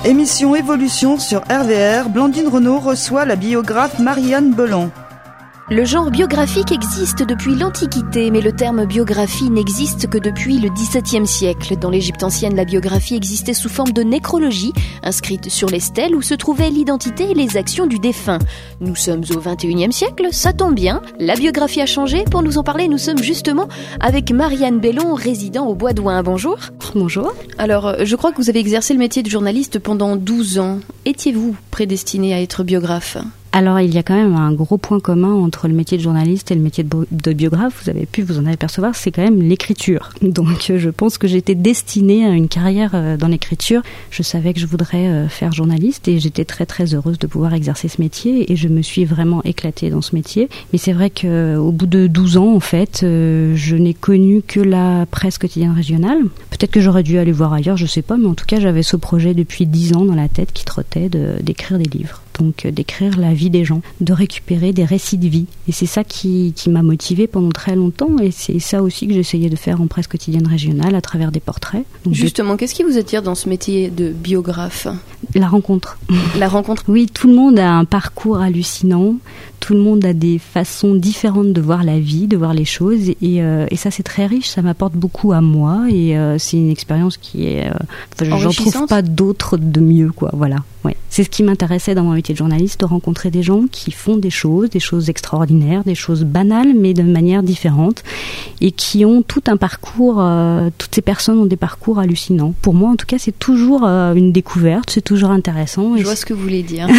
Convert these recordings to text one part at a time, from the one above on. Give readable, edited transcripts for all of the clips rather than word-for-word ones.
Émission Évolution sur RVR, Blandine Renaud reçoit la biographe Marianne Belon. Le genre biographique existe depuis l'Antiquité, mais le terme biographie n'existe que depuis le XVIIe siècle. Dans l'Égypte ancienne, la biographie existait sous forme de nécrologie, inscrite sur les stèles où se trouvaient l'identité et les actions du défunt. Nous sommes au XXIe siècle, ça tombe bien. La biographie a changé. Pour nous en parler, nous sommes justement avec Marianne Belon, résident au Bois d'Ouin. Bonjour. Bonjour. Alors, je crois que vous avez exercé le métier de journaliste pendant 12 ans. Étiez-vous prédestiné à être biographe ? Alors, il y a quand même un gros point commun entre le métier de journaliste et le métier de biographe. Vous avez pu vous en apercevoir, c'est quand même l'écriture. Donc, je pense que j'étais destinée à une carrière dans l'écriture. Je savais que je voudrais faire journaliste et j'étais très très heureuse de pouvoir exercer ce métier et je me suis vraiment éclatée dans ce métier. Mais c'est vrai qu'au bout de 12 ans, en fait, je n'ai connu que la presse quotidienne régionale. Peut-être que j'aurais dû aller voir ailleurs, je sais pas, mais en tout cas, j'avais ce projet depuis 10 ans dans la tête qui trottait d'écrire des livres. Donc d'écrire la vie des gens, de récupérer des récits de vie. Et c'est ça qui m'a motivée pendant très longtemps et c'est ça aussi que j'essayais de faire en presse quotidienne régionale à travers des portraits. Donc justement, qu'est-ce qui vous attire dans ce métier de biographe ? La rencontre. La rencontre. Oui, tout le monde a un parcours hallucinant, tout le monde a des façons différentes de voir la vie, de voir les choses et ça c'est très riche, ça m'apporte beaucoup à moi et c'est une expérience qui est... j'en trouve pas d'autre de mieux, quoi, voilà. Ouais. C'est ce qui m'intéressait dans mon métier de journaliste, de rencontrer des gens qui font des choses extraordinaires, des choses banales, mais de manière différente, et qui ont tout un parcours, toutes ces personnes ont des parcours hallucinants. Pour moi, en tout cas, c'est toujours une découverte, c'est toujours intéressant. Je vois ce que vous voulez dire.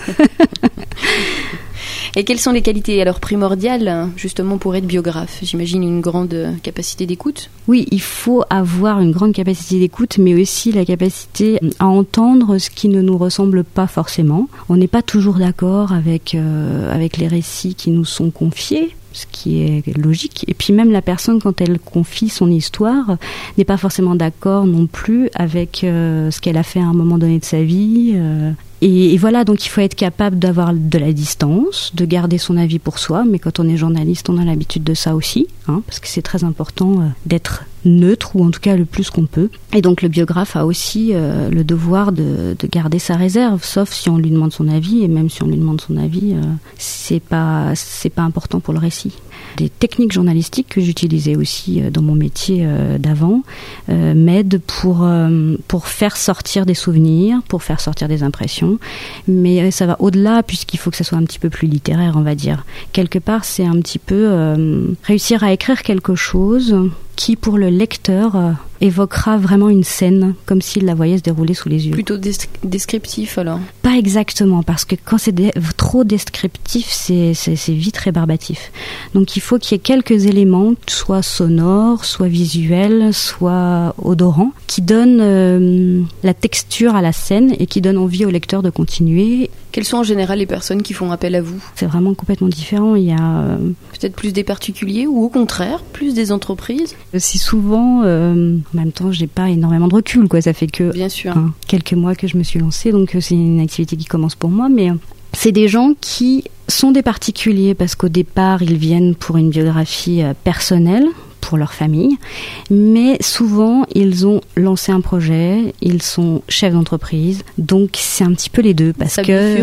Et quelles sont les qualités alors primordiales justement pour être biographe ? J'imagine une grande capacité d'écoute. Oui, il faut avoir une grande capacité d'écoute, mais aussi la capacité à entendre ce qui ne nous ressemble pas forcément. On n'est pas toujours d'accord avec les récits qui nous sont confiés, ce qui est logique. Et puis même la personne, quand elle confie son histoire, n'est pas forcément d'accord non plus avec ce qu'elle a fait à un moment donné de sa vie. Et voilà, donc il faut être capable d'avoir de la distance, de garder son avis pour soi, mais quand on est journaliste, on a l'habitude de ça aussi, parce que c'est très important d'être neutre, ou en tout cas le plus qu'on peut. Et donc le biographe a aussi le devoir de garder sa réserve, sauf si on lui demande son avis, et même si on lui demande son avis, c'est pas important pour le récit. Des techniques journalistiques que j'utilisais aussi dans mon métier d'avant m'aident pour faire sortir des souvenirs, pour faire sortir des impressions, mais ça va au-delà puisqu'il faut que ça soit un petit peu plus littéraire, on va dire. Quelque part, c'est un petit peu réussir à écrire quelque chose qui, pour le lecteur, évoquera vraiment une scène, comme s'il la voyait se dérouler sous les yeux. Plutôt descriptif, alors ? Pas exactement, parce que quand c'est trop descriptif, c'est vite rébarbatif. Donc il faut qu'il y ait quelques éléments, soit sonores, soit visuels, soit odorants, qui donnent la texture à la scène et qui donnent envie au lecteur de continuer. Quelles sont en général les personnes qui font appel à vous ? C'est vraiment complètement différent. Il y a peut-être plus des particuliers ou au contraire, plus des entreprises ? C'est souvent, en même temps, j'ai pas énormément de recul, quoi. Ça fait que bien sûr. Quelques mois que je me suis lancée, donc c'est une activité qui commence pour moi, mais c'est des gens qui sont des particuliers parce qu'au départ, ils viennent pour une biographie personnelle, pour leur famille, mais souvent ils ont lancé un projet, ils sont chefs d'entreprise, donc c'est un petit peu les deux parce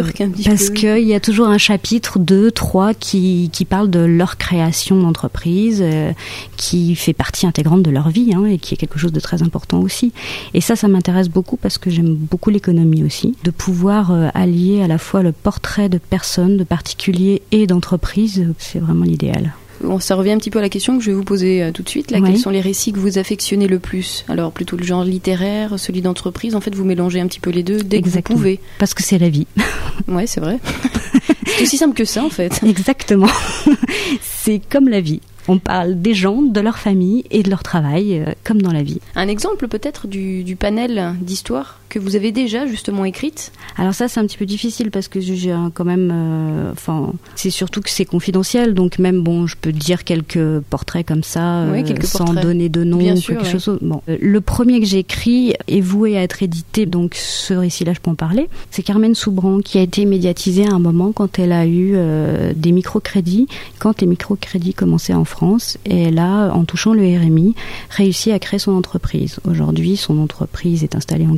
que il y a toujours un chapitre 2, 3 qui parle de leur création d'entreprise, qui fait partie intégrante de leur vie et qui est quelque chose de très important aussi. Et ça m'intéresse beaucoup parce que j'aime beaucoup l'économie aussi, de pouvoir allier à la fois le portrait de personnes, de particuliers et d'entreprises, c'est vraiment l'idéal. Bon, ça revient un petit peu à la question que je vais vous poser tout de suite. Là, oui. Quels sont les récits que vous affectionnez le plus ? Alors, plutôt le genre littéraire, celui d'entreprise. En fait, vous mélangez un petit peu les deux dès Exactement. Que vous pouvez. Parce que c'est la vie. Ouais, c'est vrai. C'est aussi simple que ça, en fait. Exactement. C'est comme la vie. On parle des gens, de leur famille et de leur travail, comme dans la vie. Un exemple peut-être du panel d'histoires que vous avez déjà justement écrites ? Alors ça, c'est un petit peu difficile parce que j'ai quand même... c'est surtout que c'est confidentiel, donc même, je peux dire quelques portraits comme ça, sans donner de nom ou quelque chose. Bon. Le premier que j'ai écrit est voué à être édité, donc ce récit-là, je peux en parler. C'est Carmen Soubran qui a été médiatisée à un moment quand elle a eu des microcrédits, quand les microcrédits commençaient en France, et elle a, en touchant le RMI, réussi à créer son entreprise. Aujourd'hui, son entreprise est installée en Calade.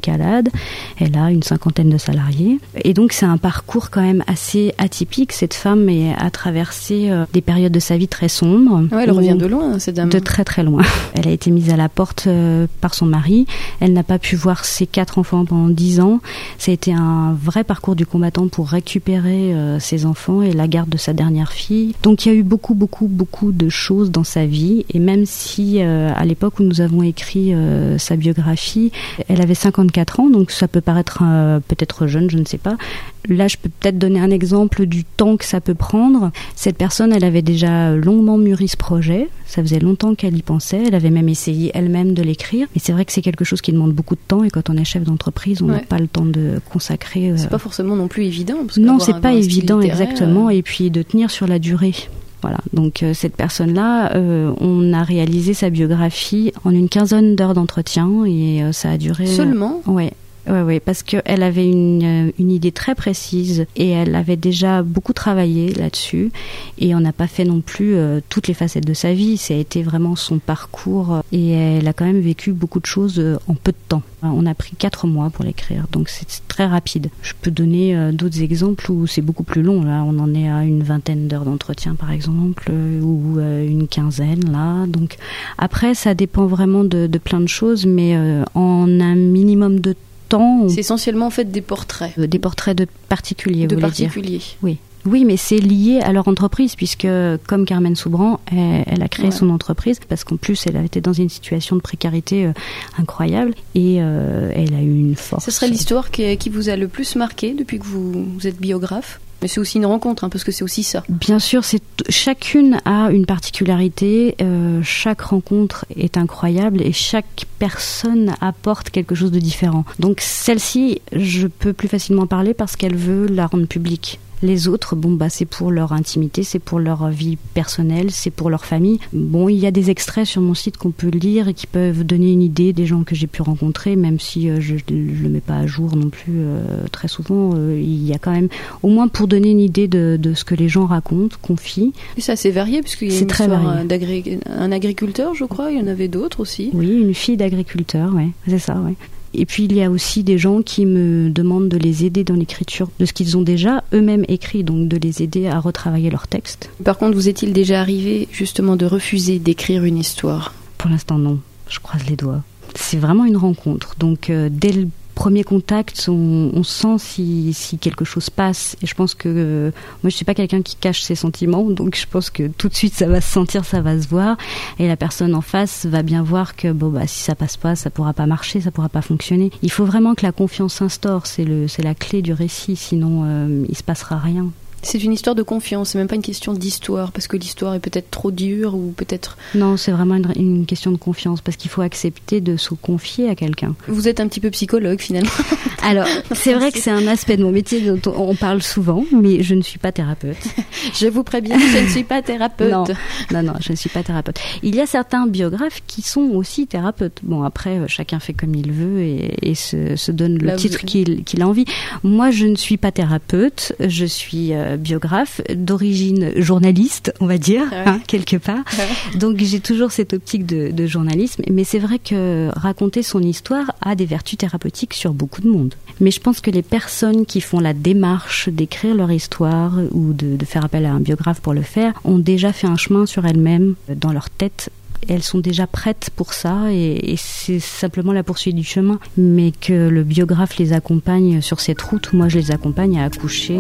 EHPAD. Elle a une 50aine de salariés. Et donc, c'est un parcours quand même assez atypique. Cette femme a traversé des périodes de sa vie très sombres. Ouais, elle revient de loin, cette dame. De très très loin. Elle a été mise à la porte par son mari. Elle n'a pas pu voir ses 4 enfants pendant 10 ans. Ça a été un vrai parcours du combattant pour récupérer ses enfants et la garde de sa dernière fille. Donc il y a eu beaucoup de choses dans sa vie. Et même si à l'époque où nous avons écrit sa biographie, elle avait 54 ans, donc ça peut paraître peut-être jeune, je ne sais pas. Là, je peux peut-être donner un exemple du temps que ça peut prendre. Cette personne, elle avait déjà longuement mûri ce projet. Ça faisait longtemps qu'elle y pensait. Elle avait même essayé elle-même de l'écrire. Mais c'est vrai que c'est quelque chose qui demande beaucoup de temps. Et quand on est chef d'entreprise, on n'a pas le temps de consacrer. C'est pas forcément non plus évident. Parce non, c'est pas évident, exactement. Et puis de tenir sur la durée. Voilà. Donc cette personne-là, on a réalisé sa biographie en une 15aine d'heures d'entretien et ça a duré. Seulement. Oui, parce qu'elle avait une idée très précise et elle avait déjà beaucoup travaillé là-dessus et on n'a pas fait non plus toutes les facettes de sa vie, ça a été vraiment son parcours et elle a quand même vécu beaucoup de choses en peu de temps. On a pris 4 mois pour l'écrire, donc c'est très rapide. Je peux donner d'autres exemples où c'est beaucoup plus long, là on en est à une 20aine d'heures d'entretien par exemple, ou une 15aine là, donc après ça dépend vraiment de plein de choses, mais en un minimum de temps. C'est essentiellement en fait des portraits. Des portraits de particuliers, vous voulez dire. Oui. Oui, mais c'est lié à leur entreprise, puisque comme Carmen Soubran, elle a créé son entreprise, parce qu'en plus, elle a été dans une situation de précarité incroyable, et elle a eu une force. Ce serait l'histoire qui vous a le plus marqué depuis que vous êtes biographe ? Mais c'est aussi une rencontre, parce que c'est aussi ça. Bien sûr, chacune a une particularité, chaque rencontre est incroyable et chaque personne apporte quelque chose de différent. Donc celle-ci, je peux plus facilement parler parce qu'elle veut la rendre publique. Les autres, c'est pour leur intimité, c'est pour leur vie personnelle, c'est pour leur famille. Il y a des extraits sur mon site qu'on peut lire et qui peuvent donner une idée des gens que j'ai pu rencontrer, même si je ne le mets pas à jour non plus très souvent. Il y a quand même, au moins pour donner une idée de ce que les gens racontent, confient. Et c'est assez varié, puisqu'il y a une histoire un agriculteur, je crois, il y en avait d'autres aussi. Oui, une fille d'agriculteur, c'est ça, ouais. Et puis il y a aussi des gens qui me demandent de les aider dans l'écriture de ce qu'ils ont déjà eux-mêmes écrit, donc de les aider à retravailler leur texte. Par contre, vous est-il déjà arrivé justement de refuser d'écrire une histoire ? Pour l'instant non, je croise les doigts. C'est vraiment une rencontre, donc dès le premier contact, on sent si quelque chose passe. Et je pense que moi, je suis pas quelqu'un qui cache ses sentiments, donc je pense que tout de suite, ça va se sentir, ça va se voir. Et la personne en face va bien voir que si ça passe pas, ça pourra pas marcher, ça pourra pas fonctionner. Il faut vraiment que la confiance s'instaure. C'est la clé du récit. Sinon, il se passera rien. C'est une histoire de confiance, c'est même pas une question d'histoire, parce que l'histoire est peut-être trop dure ou peut-être... Non, c'est vraiment une question de confiance, parce qu'il faut accepter de se confier à quelqu'un. Vous êtes un petit peu psychologue, finalement. Alors, c'est vrai que c'est un aspect de mon métier dont on parle souvent, mais je ne suis pas thérapeute. Je vous préviens, je ne suis pas thérapeute. Non, je ne suis pas thérapeute. Il y a certains biographes qui sont aussi thérapeutes. Après, chacun fait comme il veut et se donne le titre qu'il a envie. Moi, je ne suis pas thérapeute, je suis biographe, d'origine journaliste, on va dire, quelque part. Donc j'ai toujours cette optique de journalisme, mais c'est vrai que raconter son histoire a des vertus thérapeutiques sur beaucoup de monde. Mais je pense que les personnes qui font la démarche d'écrire leur histoire ou de faire appel à un biographe pour le faire ont déjà fait un chemin sur elles-mêmes, dans leur tête. Elles sont déjà prêtes pour ça et c'est simplement la poursuite du chemin. Mais que le biographe les accompagne sur cette route, moi je les accompagne à accoucher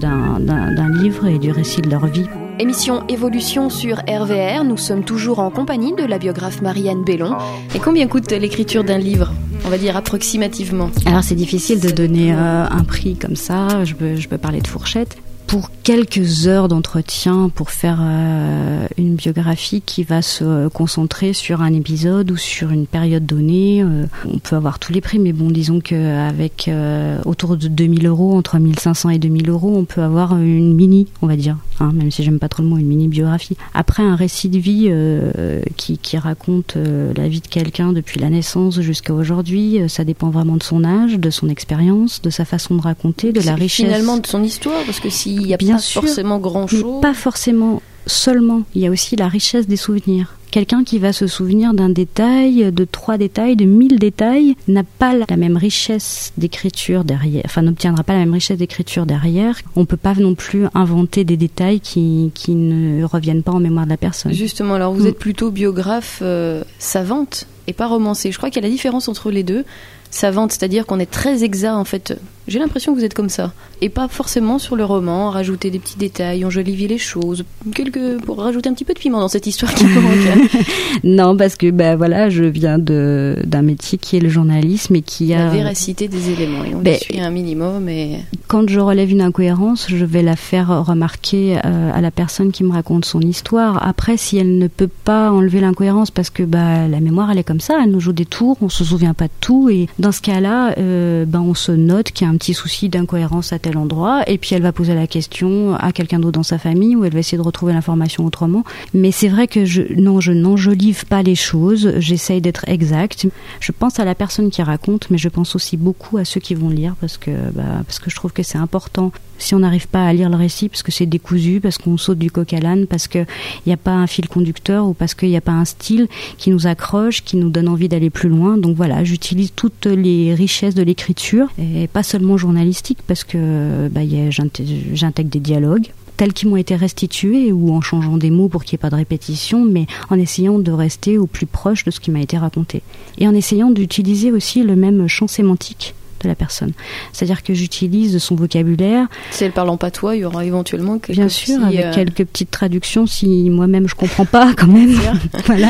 d'un livre et du récit de leur vie. Émission Évolution sur RVR, nous sommes toujours en compagnie de la biographe Marie-Anne Bellon. Et combien coûte l'écriture d'un livre ? On va dire approximativement. Alors c'est difficile de donner un prix comme ça, je peux parler de fourchette. Pour quelques heures d'entretien, pour faire une biographie qui va se concentrer sur un épisode ou sur une période donnée, on peut avoir tous les prix, mais disons qu'avec autour de 2000 €, entre 1500 et 2000 €, on peut avoir une mini, on va dire, même si j'aime pas trop le mot, une mini biographie. Après, un récit de vie qui raconte la vie de quelqu'un depuis la naissance jusqu'à aujourd'hui, ça dépend vraiment de son âge, de son expérience, de sa façon de raconter, de la richesse. Finalement de son histoire, parce que si puis il n'y a pas forcément grand-chose. Mais pas forcément seulement. Il y a aussi la richesse des souvenirs. Quelqu'un qui va se souvenir d'un détail, de 3 détails, de 1000 détails, n'a pas la même richesse d'écriture derrière, enfin n'obtiendra pas la même richesse d'écriture derrière. On ne peut pas non plus inventer des détails qui ne reviennent pas en mémoire de la personne. Justement, alors vous êtes plutôt biographe savante et pas romancée. Je crois qu'il y a la différence entre les deux. Savante, c'est-à-dire qu'on est très exact en fait. J'ai l'impression que vous êtes comme ça. Et pas forcément sur le roman, rajouter des petits détails, enjoliver les choses, pour rajouter un petit peu de piment dans cette histoire qui manque. Non, parce que voilà, je viens d'un métier qui est le journalisme et qui a... La véracité des éléments, et on les suit un minimum. Et... Quand je relève une incohérence, je vais la faire remarquer à la personne qui me raconte son histoire. Après, si elle ne peut pas enlever l'incohérence parce que la mémoire, elle est comme ça, elle nous joue des tours, on se souvient pas de tout, et dans ce cas-là, on se note qu'il y a un petit souci d'incohérence à tel endroit, et puis elle va poser la question à quelqu'un d'autre dans sa famille, où elle va essayer de retrouver l'information autrement. Mais c'est vrai que je n'enjolive pas les choses, j'essaye d'être exacte. Je pense à la personne qui raconte, mais je pense aussi beaucoup à ceux qui vont lire, parce que je trouve que c'est important. Si on n'arrive pas à lire le récit parce que c'est décousu, parce qu'on saute du coq à l'âne, parce qu'il n'y a pas un fil conducteur ou parce qu'il n'y a pas un style qui nous accroche, qui nous donne envie d'aller plus loin. Donc voilà, j'utilise toutes les richesses de l'écriture, et pas seulement journalistique, parce que j'intègre des dialogues tels qu'ils m'ont été restitués, ou en changeant des mots pour qu'il n'y ait pas de répétition, mais en essayant de rester au plus proche de ce qui m'a été raconté. Et en essayant d'utiliser aussi le même champ sémantique de la personne. C'est-à-dire que j'utilise son vocabulaire. Si elle parle en patois, il y aura éventuellement quelques Bien sûr, avec quelques petites traductions si moi-même je comprends pas quand même. Voilà.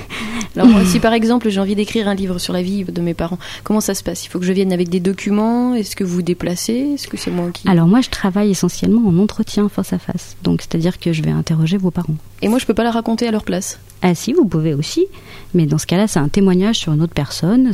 Alors moi, si par exemple j'ai envie d'écrire un livre sur la vie de mes parents, comment ça se passe? Il faut que je vienne avec des documents? Est-ce que vous déplacez? Est-ce que c'est moi qui... Alors moi je travaille essentiellement en entretien face à face. Donc c'est-à-dire que je vais interroger vos parents. Et moi je peux pas la raconter à leur place? Ah si, vous pouvez aussi, mais dans ce cas-là, c'est un témoignage sur une autre personne.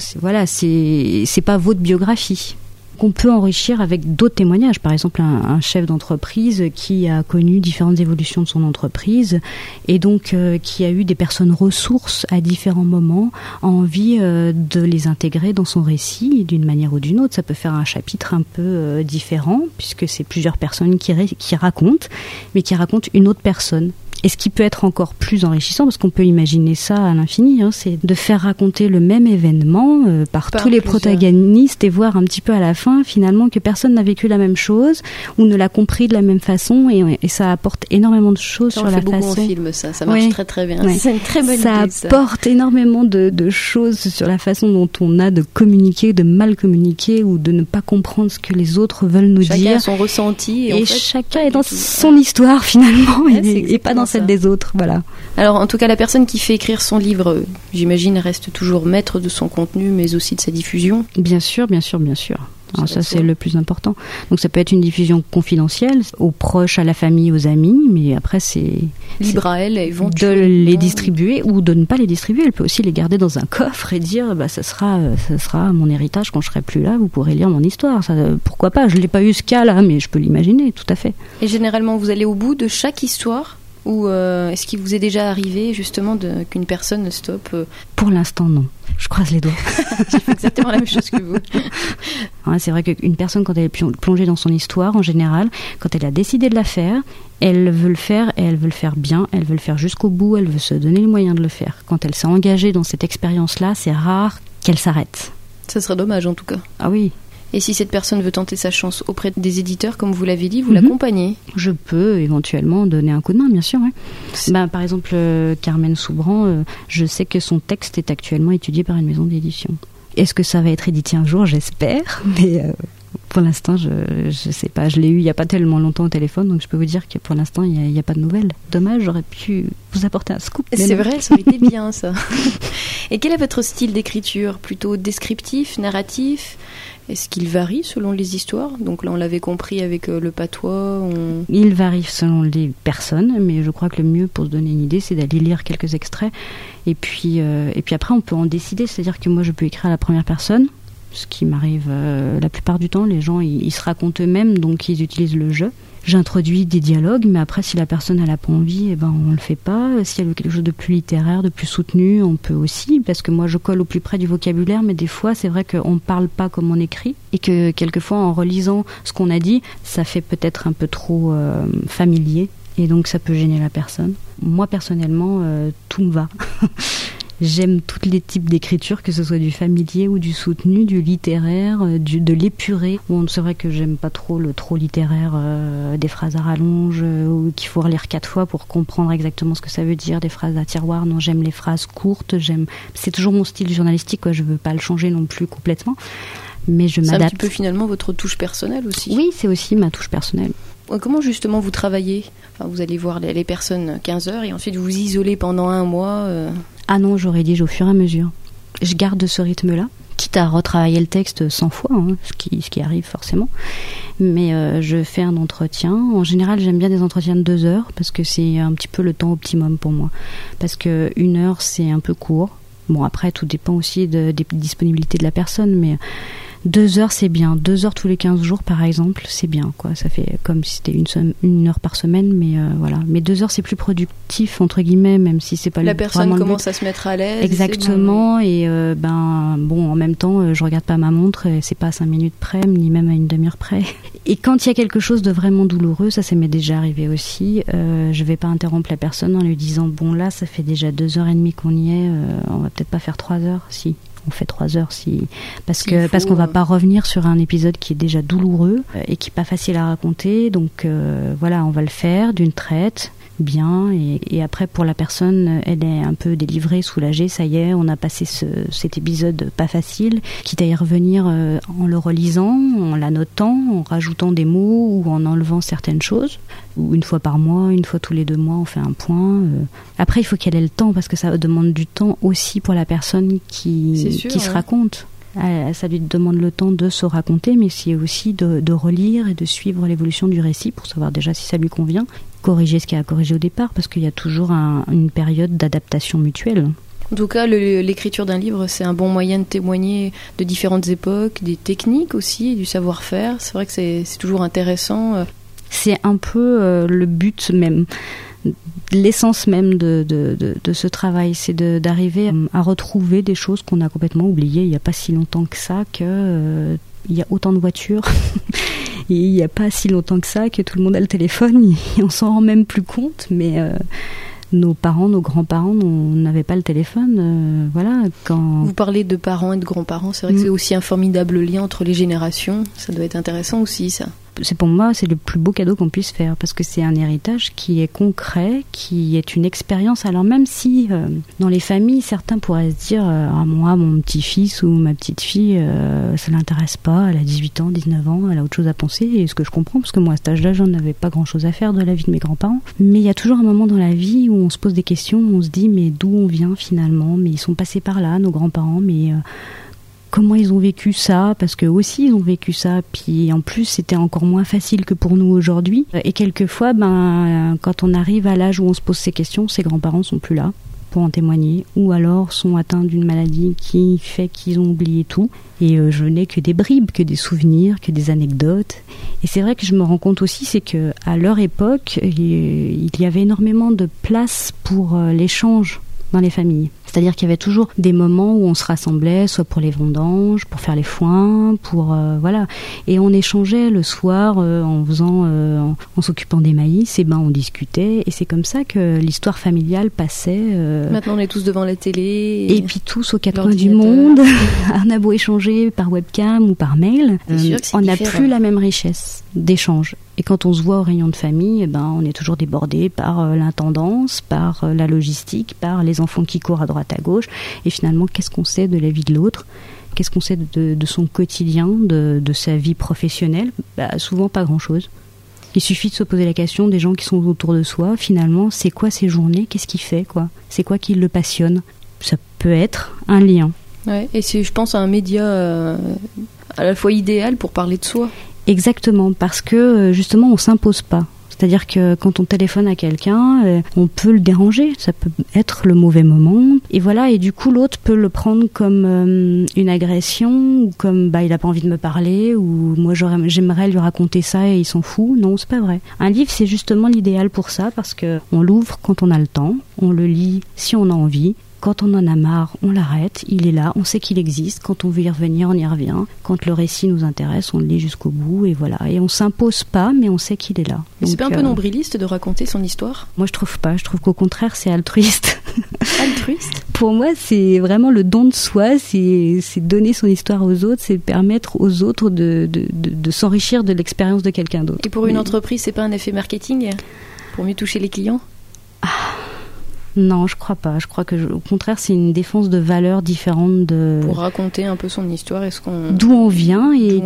C'est pas votre biographie. Qu'on peut enrichir avec d'autres témoignages. Par exemple, un chef d'entreprise qui a connu différentes évolutions de son entreprise et donc qui a eu des personnes ressources à différents moments, a envie de les intégrer dans son récit d'une manière ou d'une autre. Ça peut faire un chapitre un peu différent puisque c'est plusieurs personnes qui racontent, mais qui racontent une autre personne. Et ce qui peut être encore plus enrichissant, parce qu'on peut imaginer ça à l'infini, c'est de faire raconter le même événement par tous les protagonistes et voir un petit peu à la fin, finalement, que personne n'a vécu la même chose ou ne l'a compris de la même façon, et ça apporte énormément de choses sur la façon. Ça fait beaucoup en film, ça marche très très bien. Ouais. C'est une très bonne idée, ça apporte énormément de choses sur la façon dont on a de communiquer, de mal communiquer ou de ne pas comprendre ce que les autres veulent nous dire. Chacun a son ressenti. Et chacun est dans son histoire, finalement, et pas dans celle des autres, voilà. Alors, en tout cas, la personne qui fait écrire son livre, j'imagine, reste toujours maître de son contenu, mais aussi de sa diffusion. Bien sûr, bien sûr, bien sûr. Alors ça, c'est le plus important. Donc, ça peut être une diffusion confidentielle, aux proches, à la famille, aux amis, mais après, c'est... Libre à elle, éventuellement. De les distribuer ou de ne pas les distribuer. Elle peut aussi les garder dans un coffre et dire, ça sera mon héritage quand je serai plus là, vous pourrez lire mon histoire. Ça, pourquoi pas? Je l'ai pas eu ce cas-là, mais je peux l'imaginer, tout à fait. Et généralement, vous allez au bout de chaque histoire? Ou est-ce qu'il vous est déjà arrivé justement qu'une personne stoppe Pour l'instant, non. Je croise les doigts. J'ai fait exactement la même chose que vous. Ouais, c'est vrai qu'une personne, quand elle est plongée dans son histoire, en général, quand elle a décidé de la faire, elle veut le faire et elle veut le faire bien, elle veut le faire jusqu'au bout, elle veut se donner les moyens de le faire. Quand elle s'est engagée dans cette expérience-là, c'est rare qu'elle s'arrête. Ça serait dommage en tout cas. Ah oui. Et si cette personne veut tenter sa chance auprès des éditeurs, comme vous l'avez dit, vous l'accompagnez? Je peux éventuellement donner un coup de main, bien sûr. Ouais. Par exemple, Carmen Soubran, je sais que son texte est actuellement étudié par une maison d'édition. Est-ce que ça va être édité un jour? J'espère, mais pour l'instant, je sais pas. Je l'ai eu il n'y a pas tellement longtemps au téléphone, donc je peux vous dire que pour l'instant, il n'y a pas de nouvelles. Dommage, j'aurais pu vous apporter un scoop. C'est vrai, ça aurait été bien, ça. Et quel est votre style d'écriture? Plutôt descriptif, narratif? Est-ce qu'il varie selon les histoires? Donc là, on l'avait compris avec le patois. Il varie selon les personnes, mais je crois que le mieux pour se donner une idée, c'est d'aller lire quelques extraits. Et puis après, on peut en décider. C'est-à-dire que moi, je peux écrire à la première personne. ce qui m'arrive la plupart du temps. Les gens, ils se racontent eux-mêmes, donc ils utilisent le jeu. J'introduis des dialogues, mais après, si la personne n'a pas envie, on le fait pas. S'il y a quelque chose de plus littéraire, de plus soutenu, on peut aussi, parce que moi, je colle au plus près du vocabulaire, mais des fois, c'est vrai qu'on parle pas comme on écrit, et que quelquefois, en relisant ce qu'on a dit, ça fait peut-être un peu trop familier, et donc ça peut gêner la personne. Moi, personnellement, tout me va. J'aime tous les types d'écriture, que ce soit du familier ou du soutenu, du littéraire, de l'épuré. Bon, c'est vrai que j'aime pas trop le trop littéraire, des phrases à rallonge, ou qu'il faut relire 4 fois pour comprendre exactement ce que ça veut dire, des phrases à tiroir. Non, j'aime les phrases courtes. C'est toujours mon style journalistique, quoi. Je veux pas le changer non plus complètement, mais je m'adapte. C'est un petit peu finalement votre touche personnelle aussi. Oui, c'est aussi ma touche personnelle. Comment justement vous travaillez ? Vous allez voir les personnes 15 heures et ensuite vous vous isolez pendant 1 mois Ah non, je rédige au fur et à mesure. Je garde ce rythme-là, quitte à retravailler le texte 100 fois, ce qui arrive forcément. Mais je fais un entretien. En général, j'aime bien des entretiens de 2 heures parce que c'est un petit peu le temps optimum pour moi. Parce que 1 heure, c'est un peu court. Bon, après, tout dépend aussi des disponibilités de la personne, mais 2 heures, c'est bien. 2 heures tous les 15 jours, par exemple, c'est bien, quoi. Ça fait comme si c'était 1 heure par semaine, mais voilà. Mais 2 heures, c'est plus productif, entre guillemets, même si c'est pas la personne commence à se mettre à l'aise. Exactement. Et en même temps, je regarde pas ma montre, et c'est pas à 5 minutes près, ni même à une demi-heure près. Et quand il y a quelque chose de vraiment douloureux, ça m'est déjà arrivé aussi, je vais pas interrompre la personne en lui disant, bon, là, ça fait déjà 2h30 qu'on y est, on va peut-être pas faire 3 heures, si. On fait 3 heures parce qu'on va pas revenir sur un épisode qui est déjà douloureux et qui est pas facile à raconter. Donc voilà, on va le faire d'une traite, bien, et après pour la personne, elle est un peu délivrée, soulagée, ça y est, on a passé cet épisode pas facile, quitte à y revenir en le relisant, en l'annotant, en rajoutant des mots ou en enlevant certaines choses, ou 1 fois par mois, 1 fois tous les 2 mois, on fait un point. Après, il faut qu'elle ait le temps, parce que ça demande du temps aussi pour la personne qui se raconte. Ça lui demande le temps de se raconter, mais c'est aussi de relire et de suivre l'évolution du récit pour savoir déjà si ça lui convient, corriger ce qu'il y a à corriger au départ, parce qu'il y a toujours une période d'adaptation mutuelle. En tout cas, l'écriture d'un livre, c'est un bon moyen de témoigner de différentes époques, des techniques aussi, du savoir-faire. C'est vrai que c'est toujours intéressant. C'est un peu le but même, l'essence même de ce travail, c'est d'arriver à retrouver des choses qu'on a complètement oubliées. Il n'y a pas si longtemps que ça il y a autant de voitures et il n'y a pas si longtemps que ça que tout le monde a le téléphone et on s'en rend même plus compte, mais nos parents, nos grands-parents n'avaient pas le téléphone. Voilà, quand... Vous parlez de parents et de grands-parents, c'est vrai que c'est aussi un formidable lien entre les générations. Ça doit être intéressant aussi, ça. Pour moi, c'est le plus beau cadeau qu'on puisse faire, parce que c'est un héritage qui est concret, qui est une expérience. Alors même si dans les familles, certains pourraient se dire moi, mon petit-fils ou ma petite-fille, ça l'intéresse pas, elle a 18 ans, 19 ans, elle a autre chose à penser, et ce que je comprends, parce que moi à cet âge-là, j'en avais pas grand-chose à faire de la vie de mes grands-parents. Mais il y a toujours un moment dans la vie où on se pose des questions, où on se dit mais d'où on vient finalement, mais ils sont passés par là, nos grands-parents, mais... comment ils ont vécu ça, parce qu'eux aussi ils ont vécu ça, puis en plus c'était encore moins facile que pour nous aujourd'hui, et quelquefois quand on arrive à l'âge où on se pose ces questions, ses grands-parents sont plus là pour en témoigner, ou alors sont atteints d'une maladie qui fait qu'ils ont oublié tout, et je n'ai que des bribes, que des souvenirs, que des anecdotes. Et c'est vrai que je me rends compte aussi, c'est que à leur époque il y avait énormément de place pour l'échange dans les familles. C'est-à-dire qu'il y avait toujours des moments où on se rassemblait, soit pour les vendanges, pour faire les foins, voilà. Et on échangeait le soir en s'occupant des maïs, et on discutait. Et c'est comme ça que l'histoire familiale passait. Maintenant, on est tous devant la télé. Et puis tous aux 4 coins du monde. On a beau échanger par webcam ou par mail, on n'a plus la même richesse d'échange. Et quand on se voit au rayon de famille, on est toujours débordé par l'intendance, par la logistique, par les enfants qui courent à droite à gauche, et finalement qu'est-ce qu'on sait de la vie de l'autre, qu'est-ce qu'on sait de son quotidien, de sa vie professionnelle? Souvent pas grand-chose. Il suffit de se poser la question des gens qui sont autour de soi, finalement c'est quoi ses journées, qu'est-ce qu'il fait, quoi, c'est quoi qui le passionne. Ça peut être un lien. Ouais, et c'est, je pense, un média à la fois idéal pour parler de soi. Exactement, parce que justement on s'impose pas C'est-à-dire que quand on téléphone à quelqu'un, on peut le déranger, ça peut être le mauvais moment. Et voilà, et du coup, l'autre peut le prendre comme une agression, ou comme il n'a pas envie de me parler, ou moi j'aimerais lui raconter ça et il s'en fout. Non, c'est pas vrai. Un livre, c'est justement l'idéal pour ça, parce qu'on l'ouvre quand on a le temps, on le lit si on a envie. Quand on en a marre, on l'arrête, il est là, on sait qu'il existe. Quand on veut y revenir, on y revient. Quand le récit nous intéresse, on le lit jusqu'au bout, et voilà. Et on s'impose pas, mais on sait qu'il est là. Donc, c'est pas un peu nombriliste de raconter son histoire ? Moi, je trouve pas. Je trouve qu'au contraire, c'est altruiste. Altruiste ? Pour moi, c'est vraiment le don de soi, c'est donner son histoire aux autres, c'est permettre aux autres de s'enrichir de l'expérience de quelqu'un d'autre. Et pour une entreprise, c'est pas un effet marketing pour mieux toucher les clients ? Non, je crois pas. Je crois au contraire, c'est une défense de valeurs différentes pour raconter un peu son histoire, d'où on vient et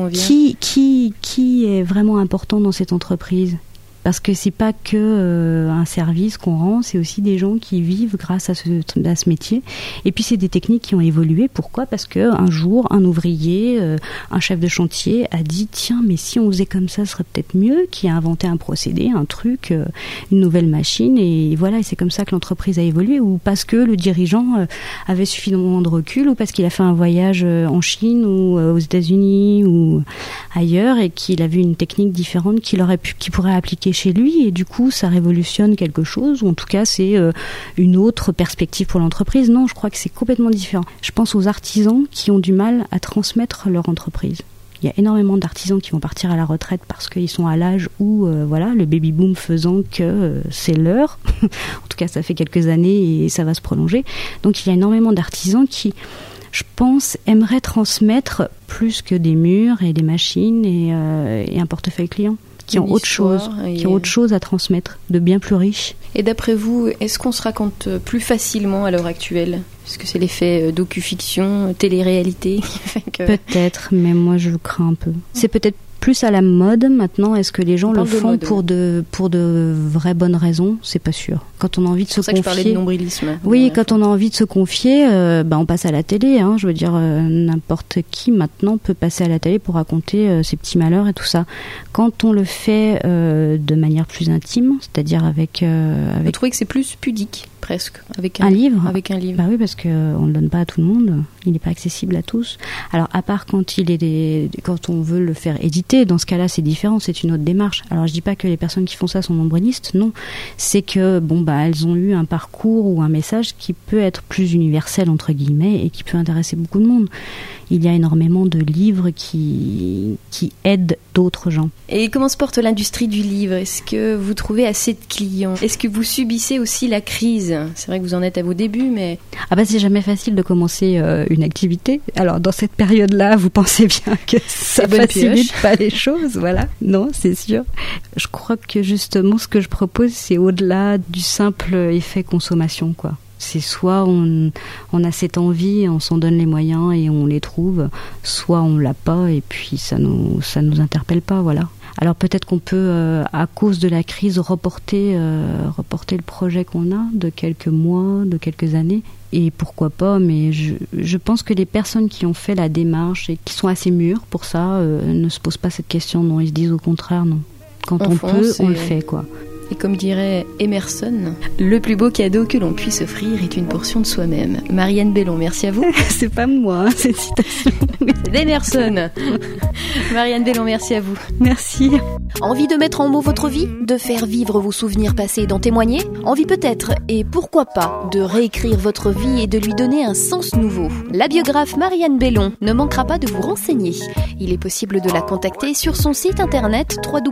qui est vraiment important dans cette entreprise. Parce que c'est pas que un service qu'on rend, c'est aussi des gens qui vivent grâce à ce métier. Et puis c'est des techniques qui ont évolué. Pourquoi ? Parce que un jour, un ouvrier, un chef de chantier a dit tiens, mais si on faisait comme ça, ce serait peut-être mieux. Qui a inventé un procédé, un truc, une nouvelle machine. Et voilà, et c'est comme ça que l'entreprise a évolué. Ou parce que le dirigeant avait suffisamment de recul, ou parce qu'il a fait un voyage en Chine ou aux États-Unis ou ailleurs et qu'il a vu une technique différente qu'il pourrait appliquer chez lui, et du coup ça révolutionne quelque chose, ou en tout cas c'est une autre perspective pour l'entreprise. Non, je crois que c'est complètement différent. Je pense aux artisans qui ont du mal à transmettre leur entreprise. Il y a énormément d'artisans qui vont partir à la retraite parce qu'ils sont à l'âge où le baby boom faisant que c'est l'heure. En tout cas ça fait quelques années et ça va se prolonger. Donc il y a énormément d'artisans qui, je pense, aimeraient transmettre plus que des murs et des machines et un portefeuille client. Qui ont autre chose à transmettre, de bien plus riche. Et d'après vous, est-ce qu'on se raconte plus facilement à l'heure actuelle ? Est-ce que c'est l'effet docu-fiction, télé-réalité qui fait que... Peut-être, mais moi je crains un peu. C'est peut-être plus à la mode maintenant. Est-ce que les gens le font pour de vraies bonnes raisons ? C'est pas sûr. Quand on a envie de se confier. C'est pour ça que je parlais de nombrilisme. Oui, quand on a envie de se confier, on passe à la télé. Je veux dire, n'importe qui maintenant peut passer à la télé pour raconter ses petits malheurs et tout ça. Quand on le fait de manière plus intime, c'est-à-dire avec. Vous trouvez que c'est plus pudique, presque, avec un livre ? Avec un livre. Bah oui, parce que on le donne pas à tout le monde. Il n'est pas accessible à tous. Alors, à part quand quand on veut le faire éditer. Dans ce cas-là, c'est différent, c'est une autre démarche. Alors, je dis pas que les personnes qui font ça sont nombrilistes, non. C'est que, elles ont eu un parcours ou un message qui peut être plus universel, entre guillemets, et qui peut intéresser beaucoup de monde. Il y a énormément de livres qui aident d'autres gens. Et comment se porte l'industrie du livre ? Est-ce que vous trouvez assez de clients ? Est-ce que vous subissez aussi la crise ? C'est vrai que vous en êtes à vos débuts, mais... c'est jamais facile de commencer une activité. Alors, dans cette période-là, vous pensez bien que ça facilite pas les choses, voilà. Non, c'est sûr. Je crois que justement, ce que je propose, c'est au-delà du simple effet consommation, quoi. C'est soit on a cette envie, on s'en donne les moyens et on les trouve, soit on l'a pas et puis ça nous interpelle pas, voilà. Alors peut-être qu'on peut, à cause de la crise, reporter le projet qu'on a de quelques mois, de quelques années. Et pourquoi pas, mais je pense que les personnes qui ont fait la démarche et qui sont assez mûres pour ça ne se posent pas cette question, non, ils se disent au contraire, non. Quand on peut, on le fait, quoi. Et comme dirait Emerson, le plus beau cadeau que l'on puisse offrir est une portion de soi-même. Marianne Bellon, merci à vous. C'est pas moi, cette citation. C'est d'Emerson. Marianne Bellon, merci à vous. Merci. Envie de mettre en mots votre vie ? De faire vivre vos souvenirs passés et d'en témoigner ? Envie peut-être, et pourquoi pas, de réécrire votre vie et de lui donner un sens nouveau ? La biographe Marianne Bellon ne manquera pas de vous renseigner. Il est possible de la contacter sur son site internet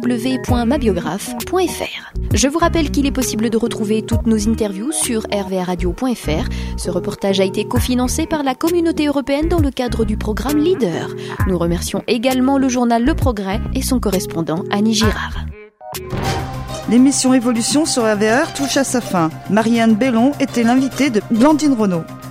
www.mabiographe.fr. Je vous rappelle qu'il est possible de retrouver toutes nos interviews sur rvradio.fr. Ce reportage a été cofinancé par la Communauté européenne dans le cadre du programme Leader. Nous remercions également le journal Le Progrès et son correspondant Annie Girard. L'émission Évolution sur RVR touche à sa fin. Marianne Bellon était l'invitée de Blandine Renaud.